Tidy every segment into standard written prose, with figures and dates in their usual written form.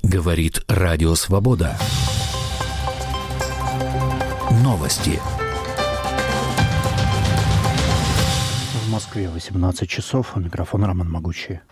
Говорит Радио Свобода. Новости. В Москве 18 часов. У микрофона Роман Могучий.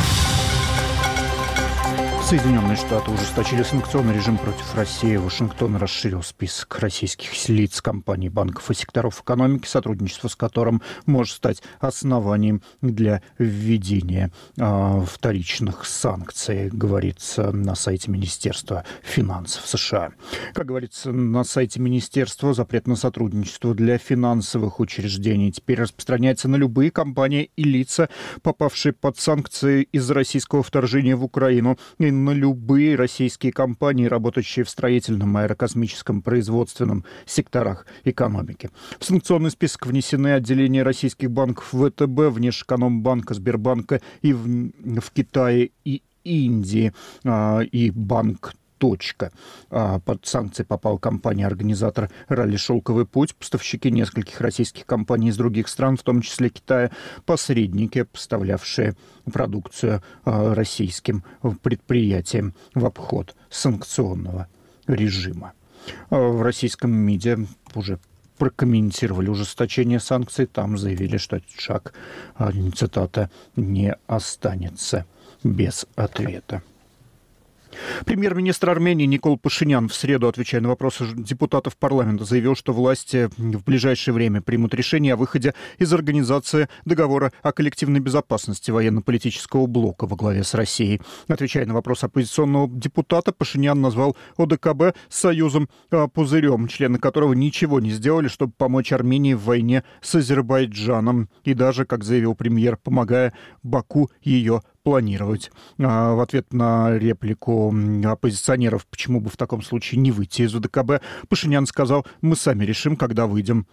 Соединенные Штаты ужесточили санкционный режим против России. Вашингтон расширил список российских лиц, компаний, банков и секторов экономики, сотрудничество с которым может стать основанием для введения вторичных санкций, говорится на сайте Министерства финансов США. Как говорится на сайте Министерства, запрет на сотрудничество для финансовых учреждений теперь распространяется на любые компании и лица, попавшие под санкции из-за российского вторжения в Украину, и на любые российские компании, работающие в строительном, аэрокосмическом, производственном секторах экономики. В санкционный список внесены отделения российских банков ВТБ, Внешэкономбанка, Сбербанка и в Китае и Индии, и банк «Точка». Под санкции попала компания-организатор ралли «Шелковый путь», поставщики нескольких российских компаний из других стран, в том числе Китая, посредники, поставлявшие продукцию российским предприятиям в обход санкционного режима. В российском МИДе уже прокомментировали ужесточение санкций. Там заявили, что этот шаг, цитата, «не останется без ответа». Премьер-министр Армении Никол Пашинян в среду, отвечая на вопросы депутатов парламента, заявил, что власти в ближайшее время примут решение о выходе из организации договора о коллективной безопасности военно-политического блока во главе с Россией. Отвечая на вопрос оппозиционного депутата, Пашинян назвал ОДКБ союзом-пузырем, члены которого ничего не сделали, чтобы помочь Армении в войне с Азербайджаном. И даже, как заявил премьер, помогая Баку ее планировать. В ответ на реплику оппозиционеров, почему бы в таком случае не выйти из ОДКБ, Пашинян сказал: мы сами решим, когда выйдем.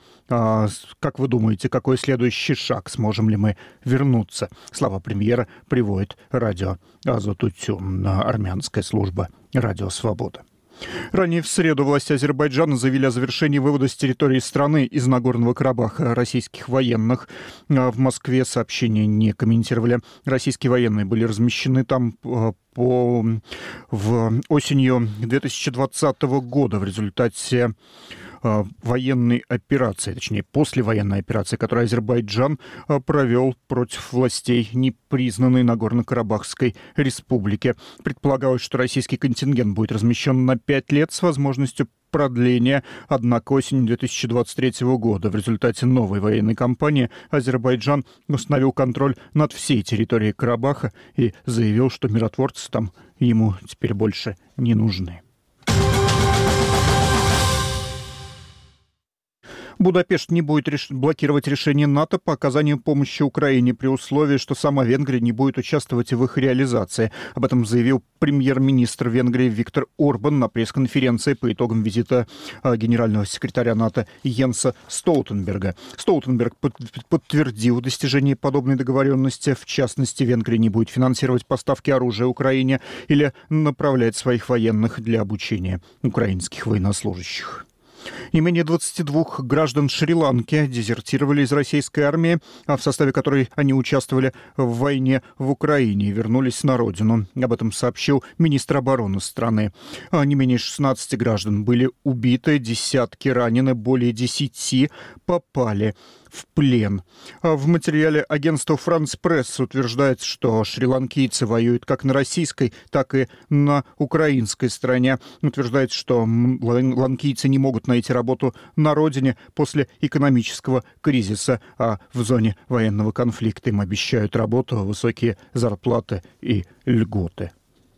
Как вы думаете, какой следующий шаг? Сможем ли мы вернуться? Слова премьера приводит радио Азатутю, армянская служба «Радио Свобода». Ранее в среду власти Азербайджана заявили о завершении вывода с территории страны из Нагорного Карабаха российских военных. В Москве сообщения не комментировали. Российские военные были размещены там осенью 2020 года в результате военной операции, точнее, послевоенной операции, которую Азербайджан провел против властей непризнанной Нагорно-Карабахской республики. Предполагалось, что российский контингент будет размещен на 5 лет с возможностью продления, однако осенью 2023 года в результате новой военной кампании Азербайджан установил контроль над всей территорией Карабаха и заявил, что миротворцы там ему теперь больше не нужны. Будапешт не будет блокировать решение НАТО по оказанию помощи Украине при условии, что сама Венгрия не будет участвовать в их реализации. Об этом заявил премьер-министр Венгрии Виктор Орбан на пресс-конференции по итогам визита генерального секретаря НАТО Йенса Столтенберга. Столтенберг подтвердил достижение подобной договоренности. В частности, Венгрия не будет финансировать поставки оружия Украине или направлять своих военных для обучения украинских военнослужащих. Не менее 22 граждан Шри-Ланки дезертировали из российской армии, в составе которой они участвовали в войне в Украине и вернулись на родину. Об этом сообщил министр обороны страны. Не менее 16 граждан были убиты, десятки ранены, более 10 попали в плен. В материале агентства «Франс Пресс» утверждается, что шри-ланкийцы воюют как на российской, так и на украинской стороне. Утверждается, что ланкийцы не могут найти работу на родине после экономического кризиса, а в зоне военного конфликта им обещают работу, высокие зарплаты и льготы.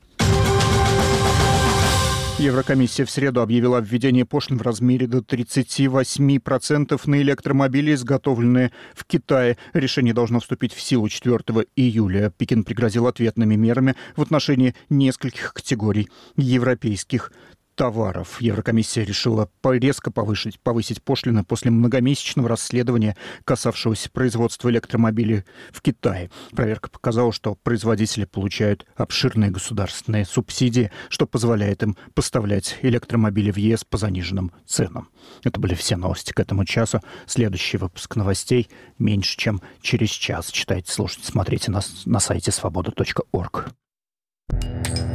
Еврокомиссия в среду объявила о введении пошлин в размере до 38% на электромобили, изготовленные в Китае. Решение должно вступить в силу 4 июля. Пекин пригрозил ответными мерами в отношении нескольких категорий европейских товаров. Еврокомиссия решила резко повысить пошлины после многомесячного расследования, касавшегося производства электромобилей в Китае. Проверка показала, что производители получают обширные государственные субсидии, что позволяет им поставлять электромобили в ЕС по заниженным ценам. Это были все новости к этому часу. Следующий выпуск новостей меньше, чем через час. Читайте, слушайте, смотрите нас на сайте svoboda.org.